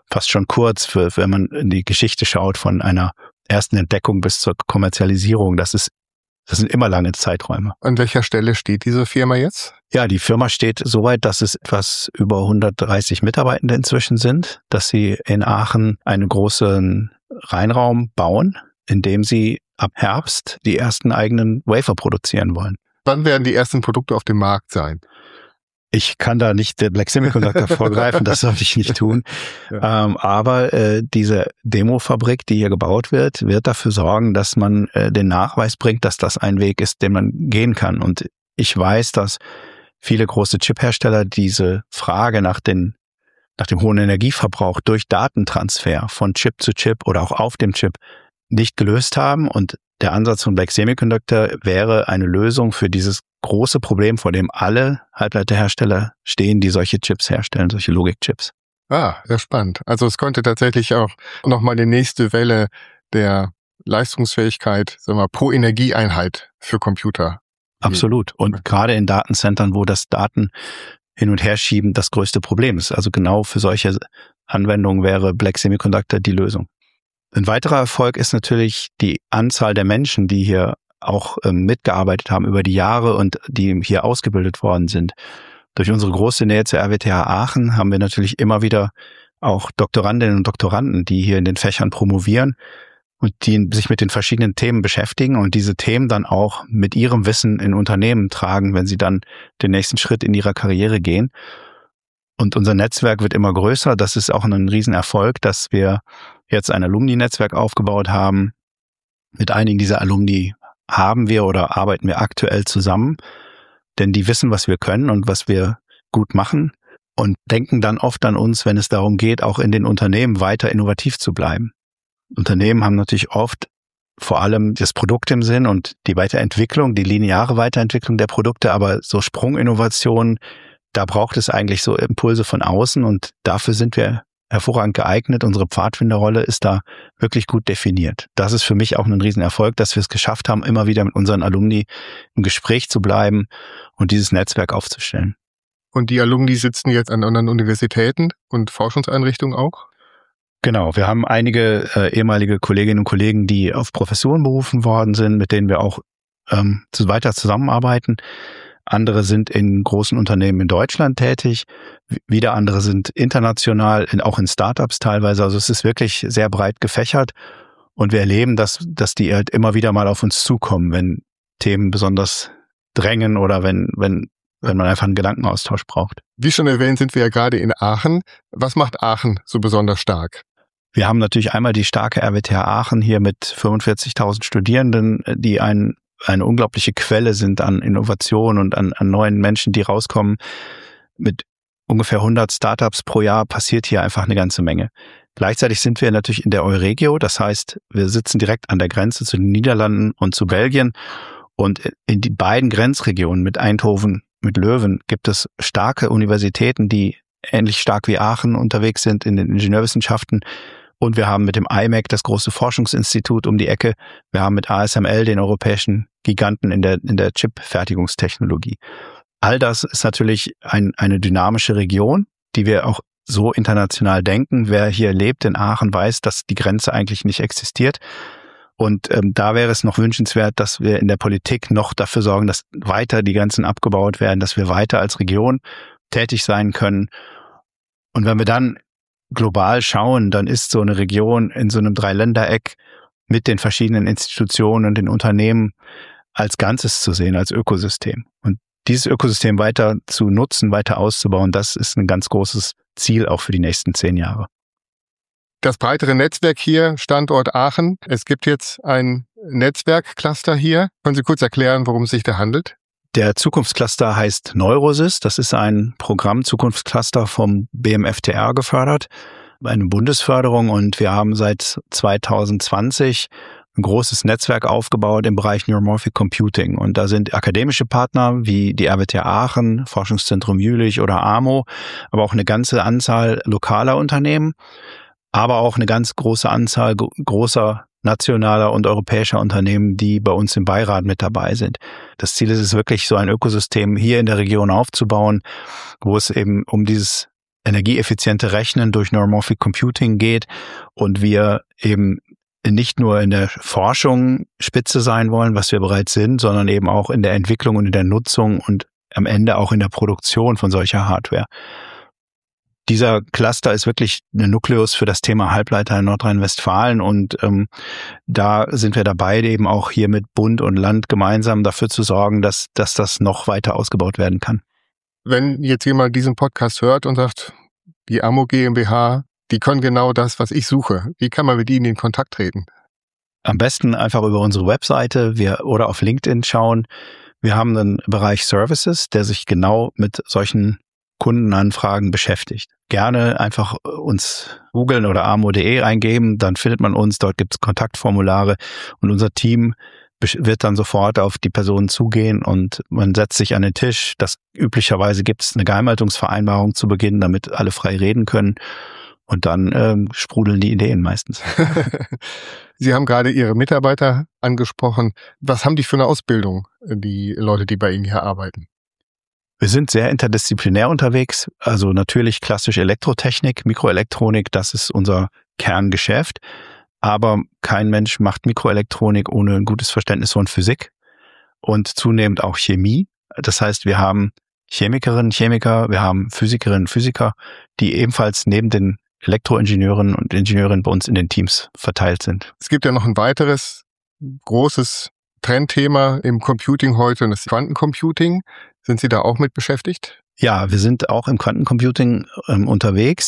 fast schon kurz, für, wenn man in die Geschichte schaut, von einer ersten Entdeckung bis zur Kommerzialisierung. Das ist, das sind immer lange Zeiträume. An welcher Stelle steht diese Firma jetzt? Ja, die Firma steht so weit, dass es etwas über hundertdreißig Mitarbeitende inzwischen sind, dass sie in Aachen einen großen Reinraum bauen, in dem sie ab Herbst die ersten eigenen Wafer produzieren wollen. Wann werden die ersten Produkte auf dem Markt sein? Ich kann da nicht der Black Semiconductor vorgreifen, das sollte ich nicht tun. Ja. Ähm, aber äh, diese Demofabrik, die hier gebaut wird, wird dafür sorgen, dass man äh, den Nachweis bringt, dass das ein Weg ist, den man gehen kann. Und ich weiß, dass viele große Chip-Hersteller diese Frage nach, den, nach dem hohen Energieverbrauch durch Datentransfer von Chip zu Chip oder auch auf dem Chip nicht gelöst haben. Und der Ansatz von Black Semiconductor wäre eine Lösung für dieses große Problem, vor dem alle Halbleiterhersteller stehen, die solche Chips herstellen, solche Logikchips. Ah, sehr spannend. Also es könnte tatsächlich auch nochmal die nächste Welle der Leistungsfähigkeit, sagen wir mal, pro Energieeinheit für Computer. Absolut. Und ja. Gerade in Datencentern, wo das Daten hin und her schieben das größte Problem ist. Also genau für solche Anwendungen wäre Black Semiconductor die Lösung. Ein weiterer Erfolg ist natürlich die Anzahl der Menschen, die hier auch ähm, mitgearbeitet haben über die Jahre und die hier ausgebildet worden sind. Durch unsere große Nähe zur R W T H Aachen haben wir natürlich immer wieder auch Doktorandinnen und Doktoranden, die hier in den Fächern promovieren und die sich mit den verschiedenen Themen beschäftigen und diese Themen dann auch mit ihrem Wissen in Unternehmen tragen, wenn sie dann den nächsten Schritt in ihrer Karriere gehen. Und unser Netzwerk wird immer größer. Das ist auch ein Riesenerfolg, dass wir jetzt ein Alumni-Netzwerk aufgebaut haben. Mit einigen dieser Alumni haben wir oder arbeiten wir aktuell zusammen, denn die wissen, was wir können und was wir gut machen und denken dann oft an uns, wenn es darum geht, auch in den Unternehmen weiter innovativ zu bleiben. Unternehmen haben natürlich oft vor allem das Produkt im Sinn und die Weiterentwicklung, die lineare Weiterentwicklung der Produkte, aber so Sprunginnovationen, da braucht es eigentlich so Impulse von außen und dafür sind wir hervorragend geeignet. Unsere Pfadfinderrolle ist da wirklich gut definiert. Das ist für mich auch ein Riesenerfolg, dass wir es geschafft haben, immer wieder mit unseren Alumni im Gespräch zu bleiben und dieses Netzwerk aufzustellen. Und die Alumni sitzen jetzt an anderen Universitäten und Forschungseinrichtungen auch? Genau, wir haben einige äh, ehemalige Kolleginnen und Kollegen, die auf Professuren berufen worden sind, mit denen wir auch ähm, weiter zusammenarbeiten. Andere sind in großen Unternehmen in Deutschland tätig, wieder andere sind international, in, auch in Startups teilweise. Also es ist wirklich sehr breit gefächert und wir erleben, dass, dass die halt immer wieder mal auf uns zukommen, wenn Themen besonders drängen oder wenn, wenn, wenn man einfach einen Gedankenaustausch braucht. Wie schon erwähnt, sind wir ja gerade in Aachen. Was macht Aachen so besonders stark? Wir haben natürlich einmal die starke R W T H Aachen hier mit fünfundvierzigtausend Studierenden, die ein eine unglaubliche Quelle sind an Innovation und an, an neuen Menschen, die rauskommen. Mit ungefähr hundert Startups pro Jahr passiert hier einfach eine ganze Menge. Gleichzeitig sind wir natürlich in der Euregio, das heißt, wir sitzen direkt an der Grenze zu den Niederlanden und zu Belgien und in die beiden Grenzregionen mit Eindhoven, mit Leuven gibt es starke Universitäten, die ähnlich stark wie Aachen unterwegs sind in den Ingenieurwissenschaften. Und wir haben mit dem I M E C das große Forschungsinstitut um die Ecke. Wir haben mit A S M L den europäischen Giganten in der, in der Chip-Fertigungstechnologie. All das ist natürlich ein, eine dynamische Region, die wir auch so international denken. Wer hier lebt in Aachen weiß, dass die Grenze eigentlich nicht existiert. Und ähm, da wäre es noch wünschenswert, dass wir in der Politik noch dafür sorgen, dass weiter die Grenzen abgebaut werden, dass wir weiter als Region tätig sein können. Und wenn wir dann global schauen, dann ist so eine Region in so einem Dreiländereck mit den verschiedenen Institutionen und den Unternehmen als Ganzes zu sehen, als Ökosystem. Und dieses Ökosystem weiter zu nutzen, weiter auszubauen, das ist ein ganz großes Ziel auch für die nächsten zehn Jahre. Das breitere Netzwerk hier, Standort Aachen. Es gibt jetzt ein Netzwerkcluster hier. Können Sie kurz erklären, worum es sich da handelt? Der Zukunftscluster heißt Neurosys. Das ist ein Programm, Zukunftscluster vom B M F T R gefördert, eine Bundesförderung. Und wir haben seit zwanzig zwanzig ein großes Netzwerk aufgebaut im Bereich Neuromorphic Computing. Und da sind akademische Partner wie die R W T H Aachen, Forschungszentrum Jülich oder A M O, aber auch eine ganze Anzahl lokaler Unternehmen, aber auch eine ganz große Anzahl großer nationaler und europäischer Unternehmen, die bei uns im Beirat mit dabei sind. Das Ziel ist es wirklich, so ein Ökosystem hier in der Region aufzubauen, wo es eben um dieses energieeffiziente Rechnen durch Neuromorphic Computing geht und wir eben nicht nur in der Forschung Spitze sein wollen, was wir bereits sind, sondern eben auch in der Entwicklung und in der Nutzung und am Ende auch in der Produktion von solcher Hardware. Dieser Cluster ist wirklich ein Nukleus für das Thema Halbleiter in Nordrhein-Westfalen und ähm, da sind wir dabei, eben auch hier mit Bund und Land gemeinsam dafür zu sorgen, dass, dass das noch weiter ausgebaut werden kann. Wenn jetzt jemand diesen Podcast hört und sagt, die AMO GmbH, die können genau das, was ich suche, wie kann man mit ihnen in Kontakt treten? Am besten einfach über unsere Webseite wir, oder auf LinkedIn schauen. Wir haben einen Bereich Services, der sich genau mit solchen Kundenanfragen beschäftigt. Gerne einfach uns googeln oder amo punkt de eingeben, dann findet man uns, dort gibt es Kontaktformulare und unser Team wird dann sofort auf die Personen zugehen und man setzt sich an den Tisch. Das üblicherweise gibt es eine Geheimhaltungsvereinbarung zu Beginn, damit alle frei reden können und dann ähm, sprudeln die Ideen meistens. Sie haben gerade Ihre Mitarbeiter angesprochen. Was haben die für eine Ausbildung, die Leute, die bei Ihnen hier arbeiten? Wir sind sehr interdisziplinär unterwegs, also natürlich klassisch Elektrotechnik, Mikroelektronik, das ist unser Kerngeschäft, aber kein Mensch macht Mikroelektronik ohne ein gutes Verständnis von Physik und zunehmend auch Chemie. Das heißt, wir haben Chemikerinnen, Chemiker, wir haben Physikerinnen, Physiker, die ebenfalls neben den Elektroingenieuren und Ingenieurinnen bei uns in den Teams verteilt sind. Es gibt ja noch ein weiteres großes Trendthema im Computing heute und das ist Quantencomputing. Sind Sie da auch mit beschäftigt? Ja, wir sind auch im Quantencomputing ähm, unterwegs.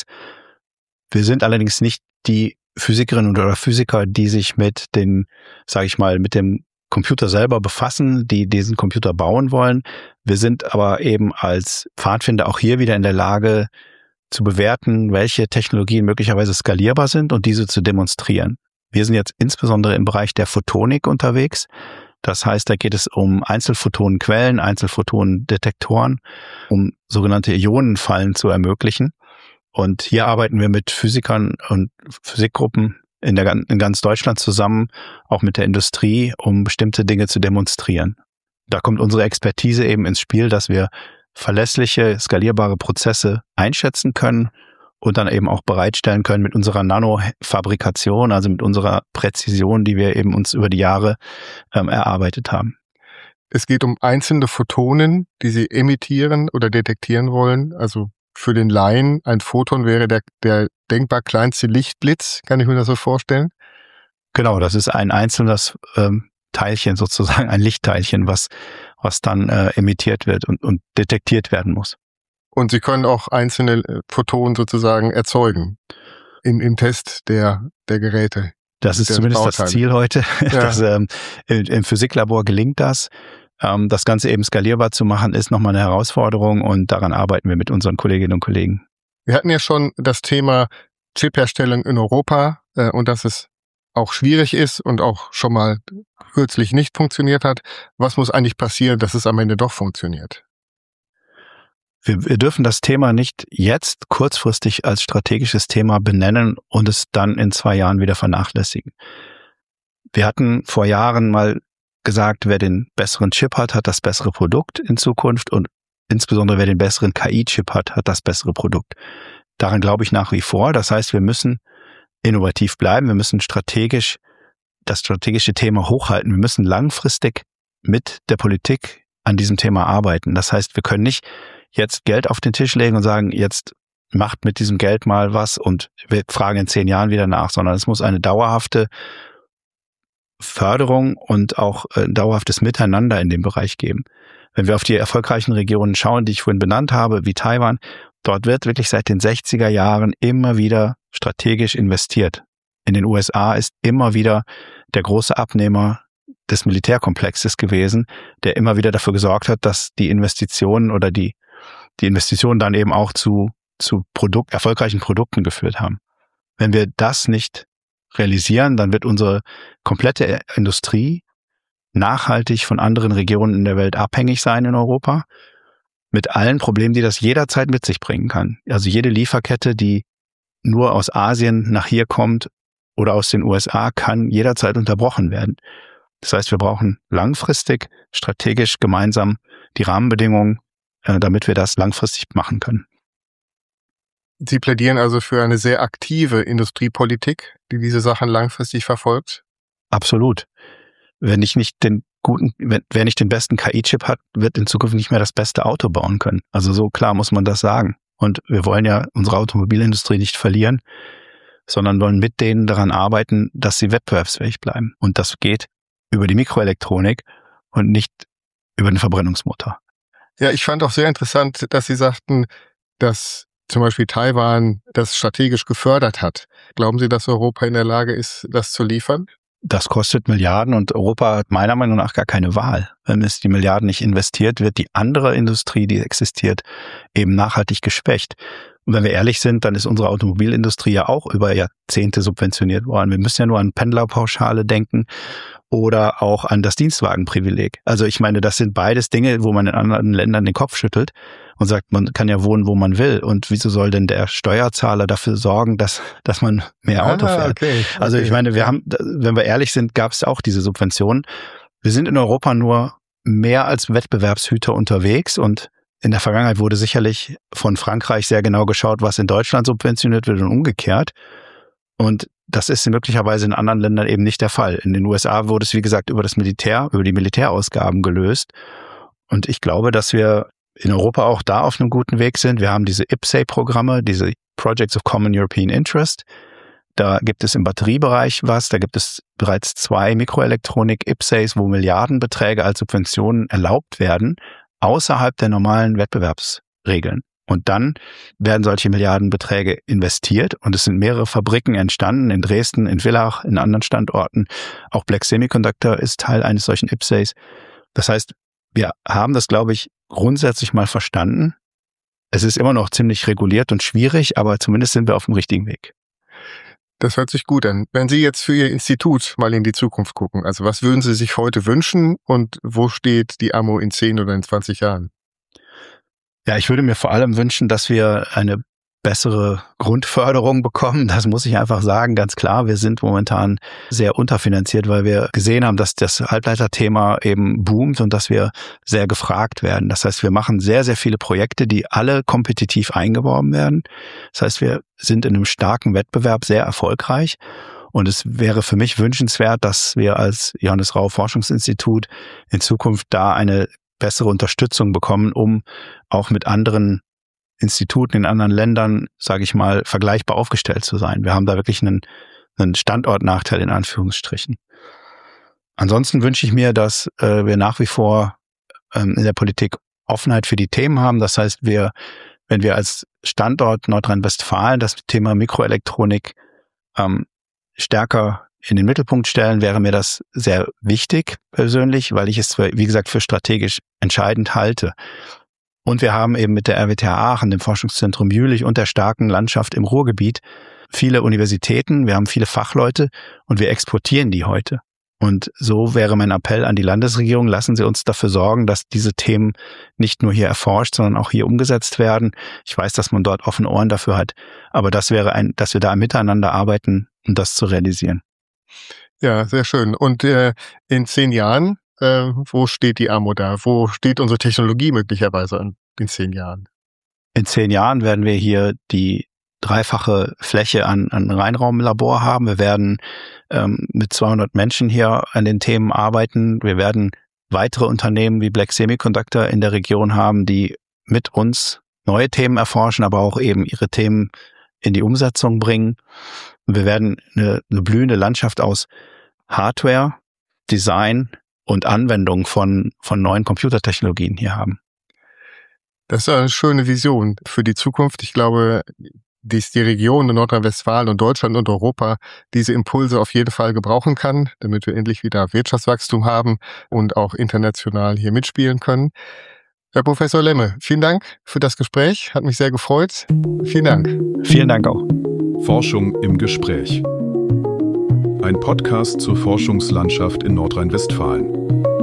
Wir sind allerdings nicht die Physikerinnen oder Physiker, die sich mit den, sage ich mal, mit dem Computer selber befassen, die diesen Computer bauen wollen. Wir sind aber eben als Pfadfinder auch hier wieder in der Lage zu bewerten, welche Technologien möglicherweise skalierbar sind und diese zu demonstrieren. Wir sind jetzt insbesondere im Bereich der Photonik unterwegs. Das heißt, da geht es um Einzelphotonenquellen, Einzelphotonendetektoren, um sogenannte Ionenfallen zu ermöglichen. Und hier arbeiten wir mit Physikern und Physikgruppen in, der, in ganz Deutschland zusammen, auch mit der Industrie, um bestimmte Dinge zu demonstrieren. Da kommt unsere Expertise eben ins Spiel, dass wir verlässliche, skalierbare Prozesse einschätzen können und dann eben auch bereitstellen können mit unserer Nanofabrikation, also mit unserer Präzision, die wir eben uns über die Jahre ähm, erarbeitet haben. Es geht um einzelne Photonen, die Sie emittieren oder detektieren wollen. Also für den Laien, ein Photon wäre der, der denkbar kleinste Lichtblitz, kann ich mir das so vorstellen? Genau, das ist ein einzelnes ähm, Teilchen sozusagen, ein Lichtteilchen, was, was dann äh, emittiert wird und, und detektiert werden muss. Und Sie können auch einzelne Photonen sozusagen erzeugen im, im Test der, der Geräte. Das ist zumindest Bauteile. Das Ziel heute. Ja. Das, ähm, im Physiklabor gelingt das. Ähm, das Ganze eben skalierbar zu machen, ist nochmal eine Herausforderung und daran arbeiten wir mit unseren Kolleginnen und Kollegen. Wir hatten ja schon das Thema Chipherstellung in Europa äh, und dass es auch schwierig ist und auch schon mal kürzlich nicht funktioniert hat. Was muss eigentlich passieren, dass es am Ende doch funktioniert? Wir, wir dürfen das Thema nicht jetzt kurzfristig als strategisches Thema benennen und es dann in zwei Jahren wieder vernachlässigen. Wir hatten vor Jahren mal gesagt, wer den besseren Chip hat, hat das bessere Produkt in Zukunft und insbesondere wer den besseren K I-Chip hat, hat das bessere Produkt. Daran glaube ich nach wie vor. Das heißt, wir müssen innovativ bleiben, wir müssen strategisch das strategische Thema hochhalten. Wir müssen langfristig mit der Politik an diesem Thema arbeiten. Das heißt, wir können nicht jetzt Geld auf den Tisch legen und sagen, jetzt macht mit diesem Geld mal was und wir fragen in zehn Jahren wieder nach, sondern es muss eine dauerhafte Förderung und auch ein dauerhaftes Miteinander in dem Bereich geben. Wenn wir auf die erfolgreichen Regionen schauen, die ich vorhin benannt habe, wie Taiwan, dort wird wirklich seit den sechziger Jahren immer wieder strategisch investiert. In den U S A ist immer wieder der große Abnehmer des Militärkomplexes gewesen, der immer wieder dafür gesorgt hat, dass die Investitionen oder die die Investitionen dann eben auch zu zu Produkt, erfolgreichen Produkten geführt haben. Wenn wir das nicht realisieren, dann wird unsere komplette Industrie nachhaltig von anderen Regionen in der Welt abhängig sein in Europa, mit allen Problemen, die das jederzeit mit sich bringen kann. Also jede Lieferkette, die nur aus Asien nach hier kommt oder aus den U S A, kann jederzeit unterbrochen werden. Das heißt, wir brauchen langfristig, strategisch gemeinsam die Rahmenbedingungen, damit wir das langfristig machen können. Sie plädieren also für eine sehr aktive Industriepolitik, die diese Sachen langfristig verfolgt? Absolut. Wenn ich nicht den guten, wenn, wer nicht den besten K I-Chip hat, wird in Zukunft nicht mehr das beste Auto bauen können. Also so klar muss man das sagen. Und wir wollen ja unsere Automobilindustrie nicht verlieren, sondern wollen mit denen daran arbeiten, dass sie wettbewerbsfähig bleiben. Und das geht über die Mikroelektronik und nicht über den Verbrennungsmotor. Ja, ich fand auch sehr interessant, dass Sie sagten, dass zum Beispiel Taiwan das strategisch gefördert hat. Glauben Sie, dass Europa in der Lage ist, das zu liefern? Das kostet Milliarden und Europa hat meiner Meinung nach gar keine Wahl. Wenn es die Milliarden nicht investiert, wird die andere Industrie, die existiert, eben nachhaltig geschwächt. Und wenn wir ehrlich sind, dann ist unsere Automobilindustrie ja auch über Jahrzehnte subventioniert worden. Wir müssen ja nur an Pendlerpauschale denken oder auch an das Dienstwagenprivileg. Also ich meine, das sind beides Dinge, wo man in anderen Ländern den Kopf schüttelt und sagt, man kann ja wohnen, wo man will. Und wieso soll denn der Steuerzahler dafür sorgen, dass dass man mehr Auto ah, fährt? Okay, okay. Also ich meine, wir haben, wenn wir ehrlich sind, gab es auch diese Subventionen. Wir sind in Europa nur mehr als Wettbewerbshüter unterwegs und in der Vergangenheit wurde sicherlich von Frankreich sehr genau geschaut, was in Deutschland subventioniert wird und umgekehrt. Und das ist möglicherweise in anderen Ländern eben nicht der Fall. In den U S A wurde es, wie gesagt, über das Militär, über die Militärausgaben gelöst. Und ich glaube, dass wir in Europa auch da auf einem guten Weg sind. Wir haben diese I P S E I-Programme, diese Projects of Common European Interest. Da gibt es im Batteriebereich was, da gibt es bereits zwei Mikroelektronik-I P S E Is, wo Milliardenbeträge als Subventionen erlaubt werden, außerhalb der normalen Wettbewerbsregeln. Und dann werden solche Milliardenbeträge investiert und es sind mehrere Fabriken entstanden, in Dresden, in Villach, in anderen Standorten. Auch Black Semiconductor ist Teil eines solchen I P S E Is. Das heißt, wir haben das, glaube ich, grundsätzlich mal verstanden. Es ist immer noch ziemlich reguliert und schwierig, aber zumindest sind wir auf dem richtigen Weg. Das hört sich gut an. Wenn Sie jetzt für Ihr Institut mal in die Zukunft gucken, also was würden Sie sich heute wünschen und wo steht die A M O in zehn oder in zwanzig Jahren? Ja, ich würde mir vor allem wünschen, dass wir eine bessere Grundförderung bekommen. Das muss ich einfach sagen, ganz klar. Wir sind momentan sehr unterfinanziert, weil wir gesehen haben, dass das Halbleiterthema eben boomt und dass wir sehr gefragt werden. Das heißt, wir machen sehr, sehr viele Projekte, die alle kompetitiv eingeworben werden. Das heißt, wir sind in einem starken Wettbewerb sehr erfolgreich. Und es wäre für mich wünschenswert, dass wir als Johannes Rau Forschungsinstitut in Zukunft da eine bessere Unterstützung bekommen, um auch mit anderen Instituten in anderen Ländern, sage ich mal, vergleichbar aufgestellt zu sein. Wir haben da wirklich einen, einen Standortnachteil in Anführungsstrichen. Ansonsten wünsche ich mir, dass äh, wir nach wie vor ähm, in der Politik Offenheit für die Themen haben. Das heißt, wir, wenn wir als Standort Nordrhein-Westfalen das Thema Mikroelektronik ähm, stärker in den Mittelpunkt stellen, wäre mir das sehr wichtig persönlich, weil ich es, für, wie gesagt, für strategisch entscheidend halte. Und wir haben eben mit der R W T H Aachen, dem Forschungszentrum Jülich und der starken Landschaft im Ruhrgebiet viele Universitäten, wir haben viele Fachleute und wir exportieren die heute. Und so wäre mein Appell an die Landesregierung, lassen Sie uns dafür sorgen, dass diese Themen nicht nur hier erforscht, sondern auch hier umgesetzt werden. Ich weiß, dass man dort offene Ohren dafür hat, aber das wäre ein, dass wir da miteinander arbeiten, um das zu realisieren. Ja, sehr schön. Und äh, in zehn Jahren, äh, wo steht die A M O da? Wo steht unsere Technologie möglicherweise in, in zehn Jahren? In zehn Jahren werden wir hier die dreifache Fläche an, an Reinraumlabor haben. Wir werden ähm, mit zweihundert Menschen hier an den Themen arbeiten. Wir werden weitere Unternehmen wie Black Semiconductor in der Region haben, die mit uns neue Themen erforschen, aber auch eben ihre Themen in die Umsetzung bringen. Wir werden eine, eine blühende Landschaft aus Hardware, Design und Anwendung von, von neuen Computertechnologien hier haben. Das ist eine schöne Vision für die Zukunft. Ich glaube, dass die Region in Nordrhein-Westfalen und Deutschland und Europa diese Impulse auf jeden Fall gebrauchen kann, damit wir endlich wieder Wirtschaftswachstum haben und auch international hier mitspielen können. Herr Professor Lemme, vielen Dank für das Gespräch. Hat mich sehr gefreut. Vielen Dank. Vielen Dank auch. Forschung im Gespräch. Ein Podcast zur Forschungslandschaft in Nordrhein-Westfalen.